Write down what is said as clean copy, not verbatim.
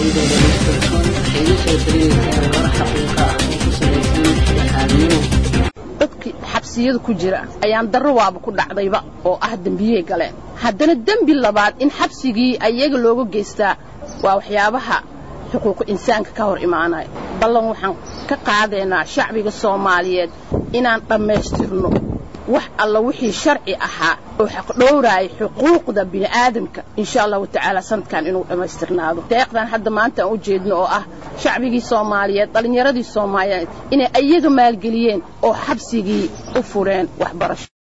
xabsiyada ku jira ayaan darro waaba ku dhacdayba oo ah dambiye galeen haddana dambi labaad in xabsigii ayaga looga geystaa waa waxyaabaha xuquuq insaanka ka hor imaanay ballan waxaan ka qaadeynaa shacbiga Soomaaliyeed inaan dhameystirno wax alla wixii sharci ahaa oo xaq dhowraay xuquuqda bini'aadamka insha Allah ta'ala sanadkan inuu dhameystirnaado deeqdan hadda maanta u jeedno oo ah shacbigii Soomaaliyeed dhalinyaradii Soomaaliyeed inay ayaga maalgeliyeen oo xabsigii u fureen waxbarasho